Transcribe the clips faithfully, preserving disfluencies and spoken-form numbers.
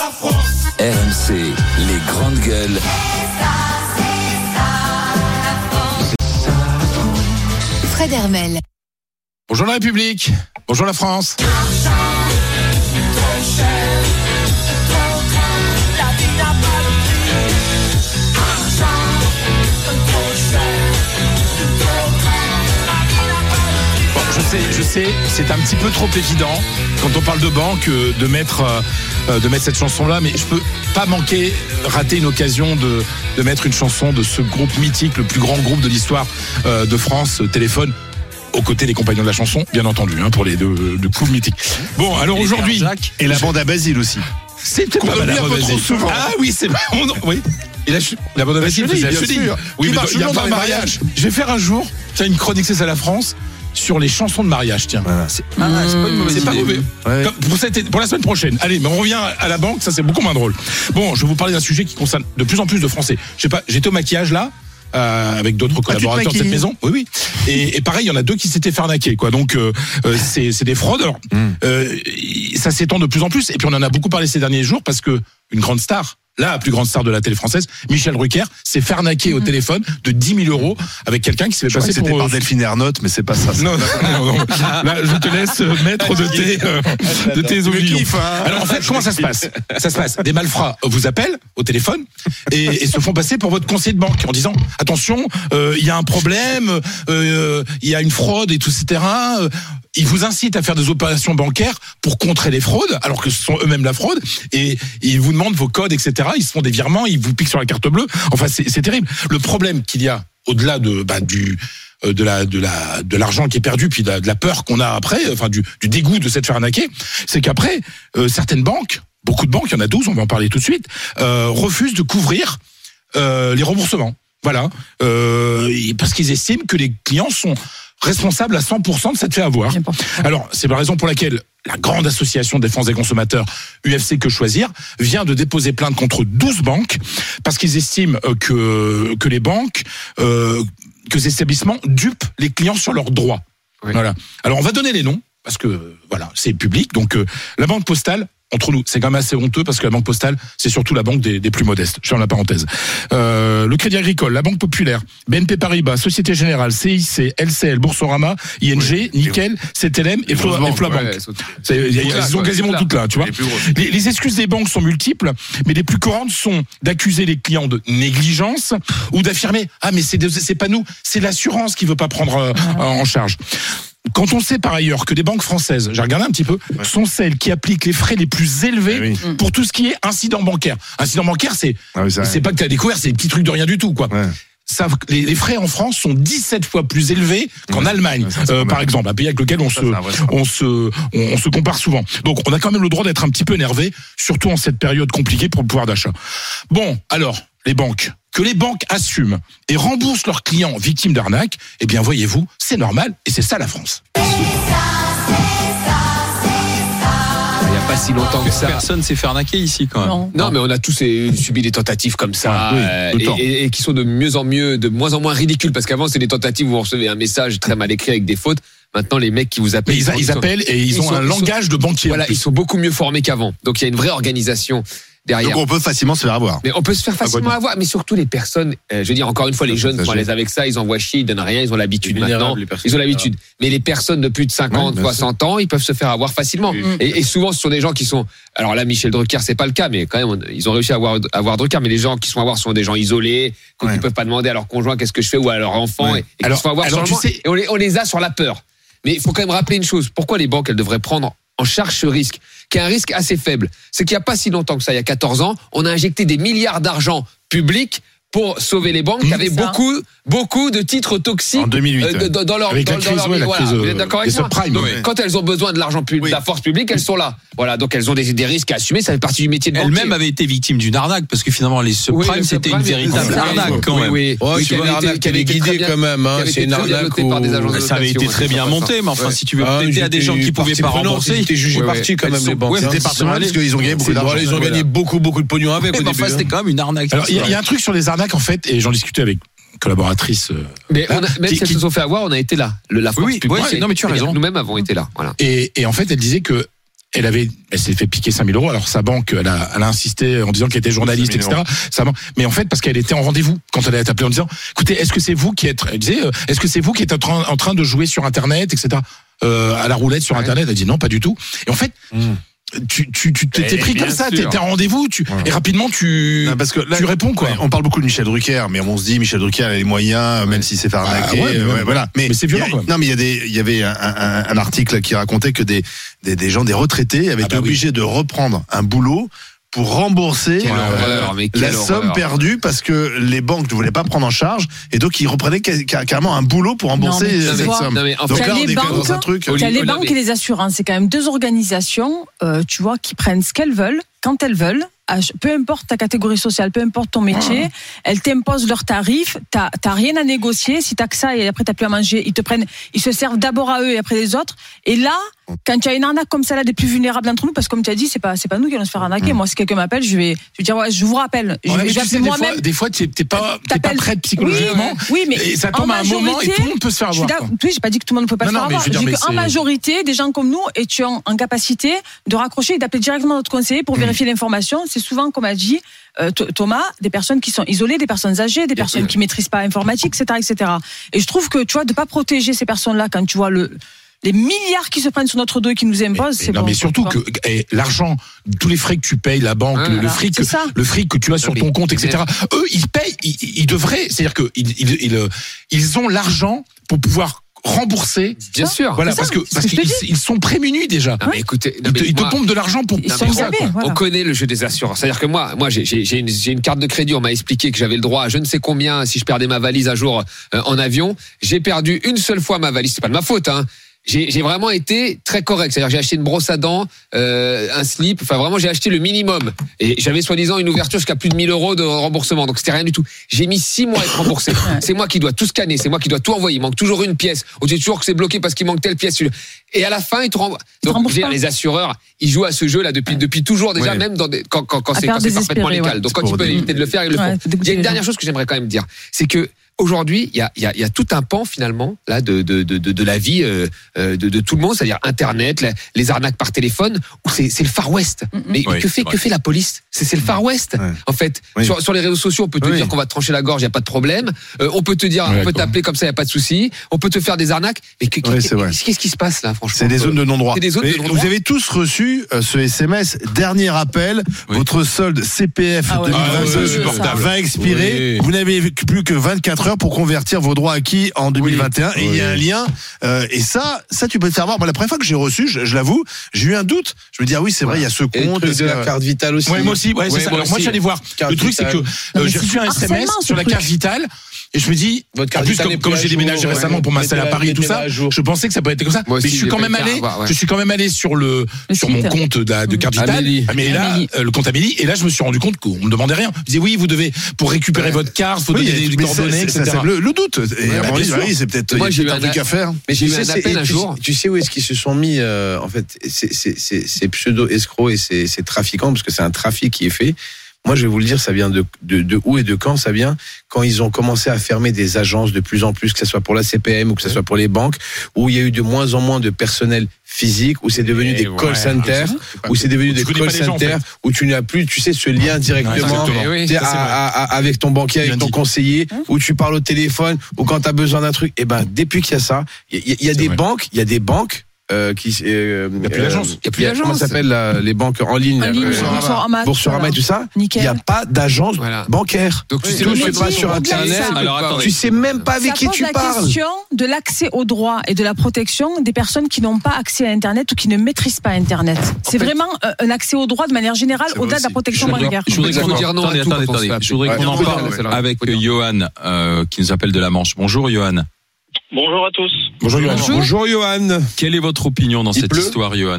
la France. R M C, les grandes gueules. Fred Hermel. Bonjour la République, bonjour la France. Je sais, je sais, c'est un petit peu trop évident quand on parle de banque euh, de mettre euh, de mettre cette chanson-là, mais je peux pas manquer rater une occasion de de mettre une chanson de ce groupe mythique, le plus grand groupe de l'histoire euh, de France, euh, Téléphone, aux côtés des compagnons de la chanson, bien entendu, hein, pour les deux, deux coups mythiques. Bon, alors aujourd'hui, et la bande à Basile aussi. C'était pas mal, la bande à Basile. Ah oui, c'est bon, oui. Et la, la bande à Basile, c'est la chenille. Oui, mais il y a pas un mariage. Je vais faire un jour, tiens, une chronique C'est ça la France. Sur les chansons de mariage, tiens. Voilà. C'est, ah, c'est pas une mauvaise c'est idée. Pas mauvais. Ouais. Pour, cette, pour la semaine prochaine. Allez, mais on revient à la banque, ça c'est beaucoup moins drôle. Bon, je vais vous parler d'un sujet qui concerne de plus en plus de Français. Je sais pas, j'étais au maquillage là, euh, avec d'autres collaborateurs de cette maison. Oui, oui. Et, et pareil, il y en a deux qui s'étaient fait arnaquer, quoi. Donc, euh, euh, c'est, c'est des fraudes. Alors, mm. euh, ça s'étend de plus en plus. Et puis, on en a beaucoup parlé ces derniers jours parce que une grande star, la plus grande star de la télé française, Michel Drucker, s'est fait arnaquer mmh. au téléphone de dix mille euros avec quelqu'un qui s'est fait passer pour... C'était par Delphine Ernotte, mais c'est pas ça. ça. Non, non, non, non. Là, je te laisse mettre de tes, euh, de tes opinions. Hein. Alors, en fait, comment ça se passe? Ça se passe. Des malfrats vous appellent au téléphone et, et se font passer pour votre conseiller de banque en disant, attention, il euh, y a un problème, il euh, y a une fraude et tout, et cetera. Ils vous incitent à faire des opérations bancaires pour contrer les fraudes, alors que ce sont eux-mêmes la fraude, et ils vous demandent vos codes, et cetera. Ils se font des virements, ils vous piquent sur la carte bleue. Enfin, c'est, c'est terrible. Le problème qu'il y a au-delà de bah, du euh, de la de la de l'argent qui est perdu, puis de la, de la peur qu'on a après, enfin du, du dégoût de s'être fait arnaquer, c'est qu'après euh, certaines banques, beaucoup de banques, il y en a douze, on va en parler tout de suite, euh, refusent de couvrir euh, les remboursements. Voilà, euh, parce qu'ils estiment que les clients sont responsables à cent pour cent de cette fait avoir. Alors, c'est la raison pour laquelle la grande association de défense des consommateurs, U F C Que Choisir, vient de déposer plainte contre douze banques parce qu'ils estiment que que les banques, euh, que ces établissements dupent les clients sur leurs droits. Oui. Voilà. Alors, on va donner les noms parce que voilà, c'est public. Donc, euh, la Banque Postale. Entre nous, c'est quand même assez honteux parce que la Banque Postale, c'est surtout la banque des, des plus modestes. Je ferme la parenthèse. Euh, le Crédit Agricole, la Banque Populaire, B N P Paribas, Société Générale, C I C, L C L, Boursorama, I N G, oui, Nickel, C T L M et Flobank. Ouais, ils sont quasiment toutes là, tu vois. Les, les excuses des banques sont multiples, mais les plus courantes sont d'accuser les clients de négligence ou d'affirmer « Ah, mais c'est, c'est pas nous, c'est l'assurance qui veut pas prendre euh, en charge ». Quand on sait par ailleurs que des banques françaises, j'ai regardé un petit peu, ouais. sont celles qui appliquent les frais les plus élevés oui. pour tout ce qui est incident bancaire. Incident bancaire, c'est ah oui, c'est pas que tu as découvert, c'est des petits trucs de rien du tout, quoi. Ouais. Ça, les, les frais en France sont dix-sept fois plus élevés qu'en ouais. Allemagne, ouais, euh, par exemple, un pays avec lequel on ça, se, on se, on, on se compare souvent. Donc, on a quand même le droit d'être un petit peu énervé, surtout en cette période compliquée pour le pouvoir d'achat. Bon, alors, les banques. Que les banques assument et remboursent leurs clients victimes d'arnaques, eh bien, voyez-vous, c'est normal et c'est ça la France. Il n'y a pas si longtemps que ça. Personne s'est fait arnaquer ici quand même. Non, non mais on a tous subi des tentatives comme ça oui, euh, et, et, et qui sont de mieux en mieux, de moins en moins ridicules parce qu'avant c'est des tentatives où vous recevez un message très mal écrit avec des fautes. Maintenant, les mecs qui vous appellent, ils, ils, ils appellent et ils, ils ont sont, un ils langage sont, de banquier. Voilà, ils sont beaucoup mieux formés qu'avant. Donc il y a une vraie organisation. Derrière. Donc on peut facilement se faire avoir. Mais on peut se faire facilement avoir, mais surtout les personnes, euh, je veux dire encore une fois, les jeunes sont à l'aise avec ça, ils envoient chier, ils donnent rien, ils ont l'habitude maintenant, ils ont l'habitude. Mais les personnes de plus de cinquante, ouais, soixante ans, ils peuvent se faire avoir facilement. Oui. Et, et souvent, ce sont des gens qui sont, alors là, Michel Drucker, c'est pas le cas, mais quand même, ils ont réussi à avoir, à avoir Drucker, mais les gens qui sont à avoir sont des gens isolés, qui ouais. ne peuvent pas demander à leur conjoint qu'est-ce que je fais ou à leur enfant, ouais. et, et alors, qui se font avoir alors, tu sais... et on les, on les a sur la peur. Mais il faut quand même rappeler une chose, pourquoi les banques, elles devraient prendre en charge ce risque, qui est un risque assez faible. C'est qu'il n'y a pas si longtemps que ça, il y a quatorze ans, on a injecté des milliards d'argent publics pour sauver les banques qui avaient beaucoup, beaucoup de titres toxiques en deux mille huit, euh, dans, dans leur, avec dans, la crise, dans leur ouais, la voilà, crise, vous êtes d'accord avec moi donc, ouais. Quand elles ont besoin de l'argent public, oui. de la force publique, elles sont là. Voilà, donc elles ont des, des risques à assumer, ça fait partie du métier de banquier. Elle-même avait été victime d'une arnaque parce que finalement les subprimes oui, c'était une véritable arnaque quand même. Oui, oui. C'est une arnaque qui avait été guidée quand même. C'est une arnaque ça avait été très bien monté, mais enfin si tu veux prêter à des gens qui pouvaient pas rembourser, c'était jugé parti quand même les banques. C'était partiellement parce qu'ils ont gagné beaucoup d'argent. Ils ont gagné beaucoup beaucoup de pognon avec. Mais enfin c'était quand même une arnaque. Alors il y a un truc sur les arnaques en fait, et j'en discutais avec collaboratrice. Euh, mais on a, même si elles se sont fait avoir, on a été là. Le, la force oui, publique. Oui, non, mais tu as raison. Nous-mêmes avons été là. Voilà. Et, et en fait, elle disait que elle avait, elle s'est fait piquer cinq mille euros. Alors sa banque, elle a, elle a insisté en disant qu'elle était journaliste, et cetera. Sa banque, mais en fait, parce qu'elle était en rendez-vous quand elle a été appelée en disant, écoutez, est-ce que c'est vous qui êtes, elle disait, euh, est-ce que c'est vous qui êtes en train, en train de jouer sur Internet, et cetera. Euh, à la roulette sur ouais. Internet. Elle dit non, pas du tout. Et en fait. Mmh. Tu, tu, tu t'es pris comme ça, t'es, t'es en rendez-vous, tu, ouais. et rapidement tu, non, parce que là, tu réponds quoi. Ouais, on parle beaucoup de Michel Drucker, mais on se dit Michel Drucker a les moyens, ouais. même s'il s'est fait arnaquer. Ah, ouais, euh, ouais, voilà. Mais, mais c'est violent. A, non, mais il y a des, il y avait un, un, un article qui racontait que des, des, des gens, des retraités, avaient ah été bah obligés oui. de reprendre un boulot pour rembourser euh, la somme horreur. perdue parce que les banques ne voulaient pas prendre en charge et donc ils reprenaient carrément un boulot pour rembourser non, cette somme. Non, mais en fait, donc là, on est dans un truc. Il y a les banques et les assurances, c'est quand même deux organisations, euh, tu vois, qui prennent ce qu'elles veulent quand elles veulent. Peu importe ta catégorie sociale, peu importe ton métier, ah. elles t'imposent leurs tarifs, t'as, t'as rien à négocier, si t'as que ça et après t'as plus à manger, ils te prennent, ils se servent d'abord à eux et après les autres. Et là, quand tu as une arnaque comme ça là des plus vulnérables d'entre nous, parce que comme tu as dit, c'est pas, c'est pas nous qui allons se faire arnaquer. Mmh. Moi, si quelqu'un m'appelle, je vais, je vais dire, ouais, je vous rappelle. Je, ouais, je vais sais, moi-même. Des fois, t'es, t'es pas, t'es pas prête psychologiquement. Oui, oui, mais et ça tombe à un moment et tout le monde peut se faire avoir. Oui, j'ai pas dit que tout le monde ne peut pas non, se faire non, avoir. Je dis qu'en majorité, des gens comme nous étions en capacité de raccrocher et d'appeler directement notre conseiller pour mmh. vérifier l'information. C'est souvent, comme a dit Euh, Thomas, des personnes qui sont isolées, des personnes âgées, des personnes oui. qui maîtrisent pas l'informatique, et cetera, et cetera. Et je trouve que tu vois de pas protéger ces personnes-là quand tu vois le les milliards qui se prennent sur notre dos et qui nous imposent, mais, c'est non, bon. Mais surtout que eh, l'argent, tous les frais que tu payes, la banque, ah, le, le fric, que, le fric que tu as sur non, ton compte, et cetera. Eux, ils payent, ils, ils devraient, c'est-à-dire que ils, ils, ils, ils ont l'argent pour pouvoir rembourser. Bien sûr. Voilà, parce que, parce qu'ils ils sont prémunis déjà. Non, mais écoutez, non, ils, te, mais ils moi, te pompent de l'argent pour ils sont ça. Voilà. On connaît le jeu des assurances. C'est-à-dire que moi, moi, j'ai, j'ai, une, j'ai une carte de crédit. On m'a expliqué que j'avais le droit à je ne sais combien si je perdais ma valise un jour euh, en avion. J'ai perdu une seule fois ma valise. C'est pas de ma faute, hein. J'ai, j'ai vraiment été très correct. C'est-à-dire j'ai acheté une brosse à dents, euh, un slip. Enfin vraiment j'ai acheté le minimum. Et j'avais soi-disant une ouverture jusqu'à plus de mille euros de remboursement. Donc c'était rien du tout. J'ai mis six mois à être remboursé. C'est moi qui dois tout scanner. C'est moi qui dois tout envoyer. Il manque toujours une pièce. On dit toujours que c'est bloqué parce qu'il manque telle pièce. Et à la fin ils te renvoient. Donc j'ai, les assureurs ils jouent à ce jeu là depuis depuis toujours déjà ouais. même dans des, quand quand, quand c'est, quand c'est parfaitement légal. Ouais. Donc quand ils peuvent éviter de le faire ils le font. Il y a une dernière chose que j'aimerais quand même dire, c'est que aujourd'hui, il y a, y, a, y a tout un pan finalement là de de de de, de la vie euh, de, de tout le monde, c'est-à-dire Internet, la, les arnaques par téléphone, où c'est c'est le Far West. Mm-hmm. Mais oui, que fait que fait la police? C'est c'est le Far West. Ouais. En fait, oui. sur sur les réseaux sociaux, on peut te oui. dire qu'on va te trancher la gorge, il y a pas de problème. Euh, on peut te dire, ouais, on peut t'appeler comme ça, il y a pas de souci. On peut te faire des arnaques. Mais que, ouais, qu'est-ce, qu'est-ce qui se passe là, franchement? C'est des zones de non-droit. C'est des zones de non-droit. Vous avez tous reçu euh, ce S M S. Dernier appel, oui. votre solde C P F ah ouais. deux mille vingt-deux ah ouais, va expirer. Oui. Vous n'avez plus que vingt-quatre heures pour convertir vos droits acquis en deux mille vingt et un oui. et il oui. y a un lien euh, et ça ça tu peux te faire voir. Moi la première fois que j'ai reçu je, je l'avoue j'ai eu un doute, je me dis ah oui c'est vrai il y a ce compte et de la carte vitale aussi. Ouais, moi aussi ouais, ouais, c'est ça. Alors, moi je suis allé voir carte le truc vitale. C'est que euh, j'ai reçu un S M S sur la carte vitale et je me dis votre carte en plus comme, comme j'ai déménagé récemment pour m'installer à Paris et tout ça je pensais que ça pouvait être comme ça mais je suis quand même allé je suis quand même allé sur le sur mon compte de carte vitale mais là le compte Amélie et là je me suis rendu compte qu'on me demandait rien. Je disais oui vous devez pour récupérer votre carte faut donner des coordonnées et cetera. Le doute. Et ouais, bah, oui, c'est peut-être moi, j'ai eu un truc à faire. Mais j'ai eu un appel un jour. Tu sais où est-ce qu'ils se sont mis euh, en fait c'est c'est c'est c'est pseudo escrocs et c'est c'est trafiquants parce que c'est un trafic qui est fait. Moi, je vais vous le dire, ça vient de, de, de où et de quand ça vient? Quand ils ont commencé à fermer des agences de plus en plus, que ce soit pour la C P M ou que ce soit pour les banques, où il y a eu de moins en moins de personnel physique, où c'est devenu et des ouais, call centers, où c'est devenu des call centers, en fait. Où tu n'as plus, tu sais, ce lien directement ouais, oui, à, à, à, avec ton banquier, avec ton conseiller, hein? Où tu parles au téléphone, ou quand tu as besoin d'un truc. Et ben, depuis qu'il y a ça, il y, y, y a des vrai. banques, il y a des banques. Euh, qui, euh, il n'y a plus d'agence. Il y a plus d'agence. Comment ça s'appelle la, les banques en ligne, en ligne euh, Boursorama et tout ça. Il n'y a pas d'agence voilà. bancaire. Donc tu sais, tout se passe sur Internet. Alors, attends, tu sais même pas avec qui tu parles. Ça pose la question de l'accès aux droits et de la protection des personnes qui n'ont pas accès à Internet ou qui ne maîtrisent pas Internet. C'est vraiment un accès aux droits de manière générale au-delà de la protection bancaire. Je voudrais qu'on dire non. Attendez, attendez, attendez. Je voudrais qu'on en parle avec Johan qui nous appelle de la Manche. Bonjour Johan. Bonjour à tous. Bonjour Johan. Bonjour. Bonjour Johan. Quelle est votre opinion dans Il cette pleut. histoire, Johan?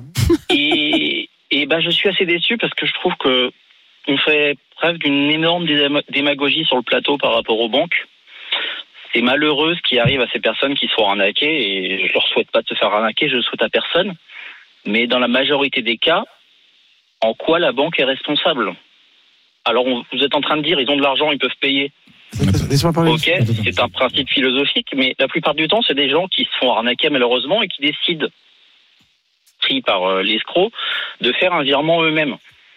Et, et ben, je suis assez déçu parce que je trouve que on fait preuve d'une énorme démagogie sur le plateau par rapport aux banques. C'est malheureux ce qui arrive à ces personnes qui se font arnaquer et je leur souhaite pas de se faire arnaquer, je le souhaite à personne. Mais dans la majorité des cas, en quoi la banque est responsable? Alors on, vous êtes en train de dire ils ont de l'argent, ils peuvent payer. Laisse-moi parler. Ok, c'est un principe philosophique, mais la plupart du temps, c'est des gens qui se font arnaquer malheureusement et qui décident pris par euh, l'escroc, de faire un virement eux-mêmes.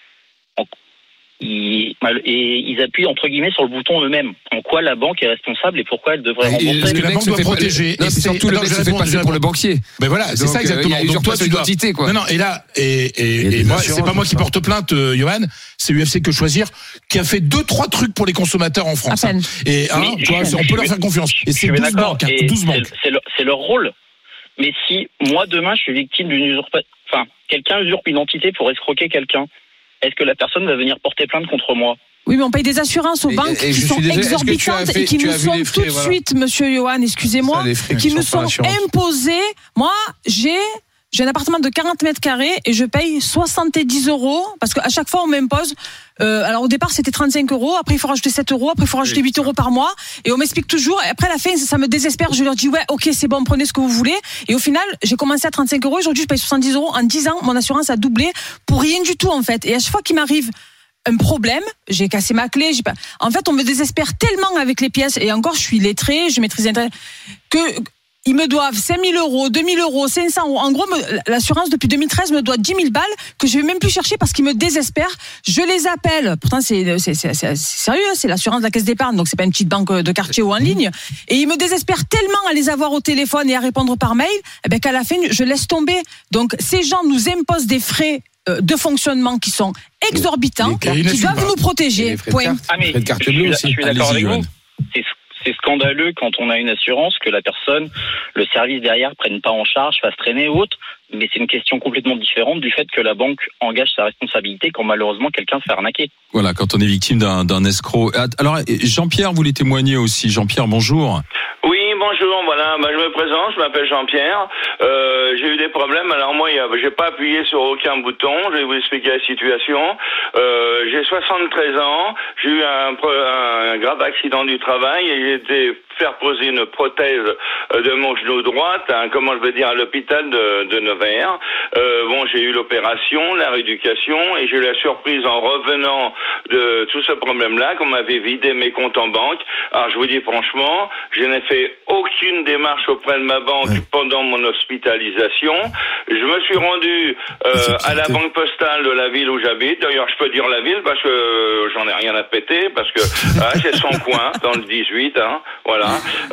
Ils, et ils appuient entre guillemets sur le bouton eux-mêmes. En quoi la banque est responsable et pourquoi elle devrait rembourser? Parce que la banque doit protéger. Non, c'est surtout le mec se fait passer pour le banquier. Mais voilà, c'est ça exactement. Il y a Donc toi, tu dois. Quoi. Non, non. Et là, et et, et moi, c'est pas moi qui porte plainte, euh, Johan. C'est U F C Que Choisir qui a fait deux, trois trucs pour les consommateurs en France. Hein. Et hein, oui, tu vois, on peut leur faire confiance. Et c'est douze banques. Hein, douze banques. C'est leur, c'est leur rôle. Mais si moi demain je suis victime d'une usurpation, enfin quelqu'un usurpe une identité pour escroquer quelqu'un, est-ce que la personne va venir porter plainte contre moi? Oui, mais on paye des assurances aux et, banques et qui sont désolé, exorbitantes fait, et qui nous sont frais, tout de voilà. suite, monsieur Johan, excusez-moi, ça, qui nous sont imposées. Moi, j'ai... J'ai un appartement de quarante mètres carrés et je paye soixante-dix euros parce qu'à chaque fois on m'impose. Euh, alors au départ c'était trente-cinq euros, après il faut rajouter sept euros, après il faut rajouter huit euros par mois et on m'explique toujours. Et après à la fin ça me désespère. Je leur dis ouais ok c'est bon prenez ce que vous voulez. Et au final j'ai commencé à trente-cinq euros. Aujourd'hui je paye soixante-dix euros. En dix ans mon assurance a doublé pour rien du tout en fait. Et à chaque fois qu'il m'arrive un problème, j'ai cassé ma clé, j'ai pas. En fait on me désespère tellement avec les pièces et encore je suis lettrée, je maîtrise Internet que ils me doivent cinq mille euros, deux mille euros, cinq cents euros. En gros, l'assurance depuis deux mille treize me doit dix mille balles que je vais même plus chercher parce qu'ils me désespèrent. Je les appelle. Pourtant, c'est, c'est, c'est, c'est sérieux, c'est l'assurance de la caisse d'épargne, donc c'est pas une petite banque de quartier ou en ligne. Et ils me désespèrent tellement à les avoir au téléphone et à répondre par mail, eh ben, qu'à la fin, je laisse tomber. Donc, ces gens nous imposent des frais de fonctionnement qui sont exorbitants, qui doivent pas. nous protéger. Point. Ah, mais je, je, suis, je suis d'accord avec vous. C'est C'est scandaleux quand on a une assurance que la personne, le service derrière prenne pas en charge, fasse traîner ou autre. Mais c'est une question complètement différente du fait que la banque engage sa responsabilité quand malheureusement quelqu'un se fait arnaquer. Voilà, quand on est victime d'un, d'un escroc. Alors Jean-Pierre voulait témoigner aussi. Jean-Pierre, bonjour. Oui, bonjour, voilà, bah, je me présente, je m'appelle Jean-Pierre, euh, j'ai eu des problèmes, alors moi, j'ai pas appuyé sur aucun bouton, je vais vous expliquer la situation, euh, j'ai soixante-treize ans, j'ai eu un, un grave accident du travail et j'ai été faire poser une prothèse de mon genou droite, hein, comment je veux dire, à l'hôpital de, de Nevers. Euh, bon, j'ai eu l'opération, la rééducation, et j'ai eu la surprise en revenant de tout ce problème-là qu'on m'avait vidé mes comptes en banque. Alors, je vous dis franchement, je n'ai fait aucune démarche auprès de ma banque ouais. pendant mon hospitalisation. Je me suis rendu euh, à la banque postale de la ville où j'habite. D'ailleurs, je peux dire la ville parce que j'en ai rien à péter, parce que ah, c'est son coin, dans le dix-huit, hein, voilà.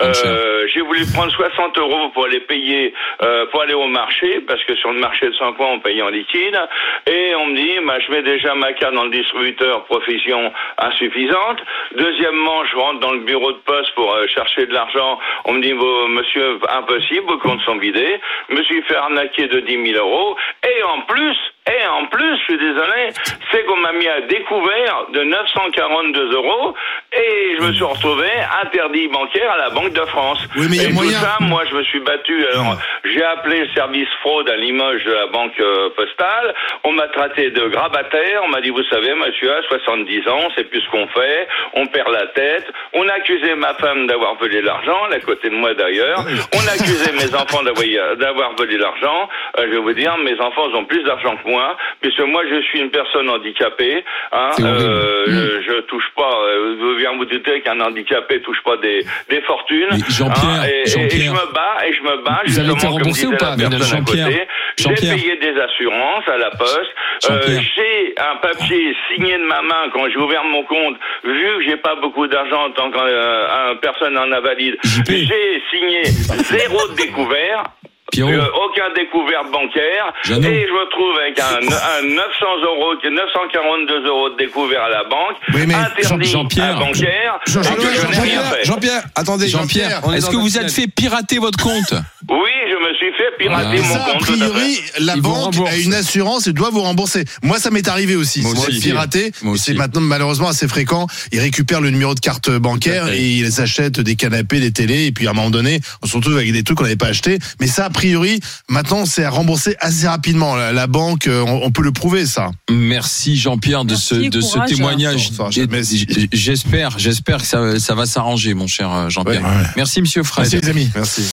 Euh, j'ai voulu prendre soixante euros pour aller payer, euh, pour aller au marché, parce que sur le marché de Saint-Ouen, on paye en liquide. Et on me dit, bah, je mets déjà ma carte dans le distributeur, profession insuffisante. Deuxièmement, je rentre dans le bureau de poste pour euh, chercher de l'argent. On me dit, oh, monsieur, impossible, vos comptes sont vidés. Je me suis fait arnaquer de dix mille euros. Et en plus, Et en plus, je suis désolé, c'est qu'on m'a mis à découvert de neuf cent quarante-deux euros et je me suis retrouvé interdit bancaire à la Banque de France. Oui, mais et tout moyen... ça, moi, je me suis battu. Alors, j'ai appelé le service fraude à Limoges de la Banque euh, Postale. On m'a traité de grabataire. On m'a dit, vous savez, monsieur a soixante-dix ans, c'est plus ce qu'on fait. On perd la tête. On a accusé ma femme d'avoir volé l'argent, elle est à côté de moi d'ailleurs. On a accusé mes enfants d'avoir, d'avoir volé l'argent. Euh, je vais vous dire, mes enfants ont plus d'argent que moi. Puisque moi je suis une personne handicapée, hein, euh, mmh. je, je touche pas, euh, vous viens vous douter qu'un handicapé touche pas des, des fortunes. Jean-Pierre, hein, et, Jean-Pierre. et je me bats, et je me bats, vous avez été remboursé ou pas, Jean-Pierre, j'ai payé des assurances à la poste, euh, j'ai un papier signé de ma main quand j'ai ouvert mon compte, vu que j'ai pas beaucoup d'argent en tant que euh, personne en invalide, j'ai signé zéro découvert. Euh, aucun découvert bancaire. Jeannot. Et je me trouve avec un, un neuf cents euros, neuf cent quarante-deux euros de découvert à la banque, oui, mais interdit Jean-Pierre, à bancaire, Jean- Jean- et que je n'ai rien fait. Jean-Pierre, attendez, Jean-Pierre, Jean-Pierre est-ce que vous êtes fait pirater votre compte? Oui, je me suis fait pirater ah, mon ça, compte. A priori, la Ils banque a une assurance et doit vous rembourser. Moi, ça m'est arrivé aussi. Moi aussi. Piraté. Moi aussi. C'est maintenant malheureusement assez fréquent. Ils récupèrent le numéro de carte bancaire et ils achètent des canapés, des télés. Et puis à un moment donné, on se retrouve avec des trucs qu'on n'avait pas achetés. Mais ça, a priori, maintenant, c'est à rembourser assez rapidement. La, la banque, on, on peut le prouver, ça. Merci Jean-Pierre de Merci, ce de courage. ce témoignage. Bon, ça, j'espère, j'espère que ça, ça va s'arranger, mon cher Jean-Pierre. Ouais, ouais. Merci Monsieur Fred. Merci les amis. Merci.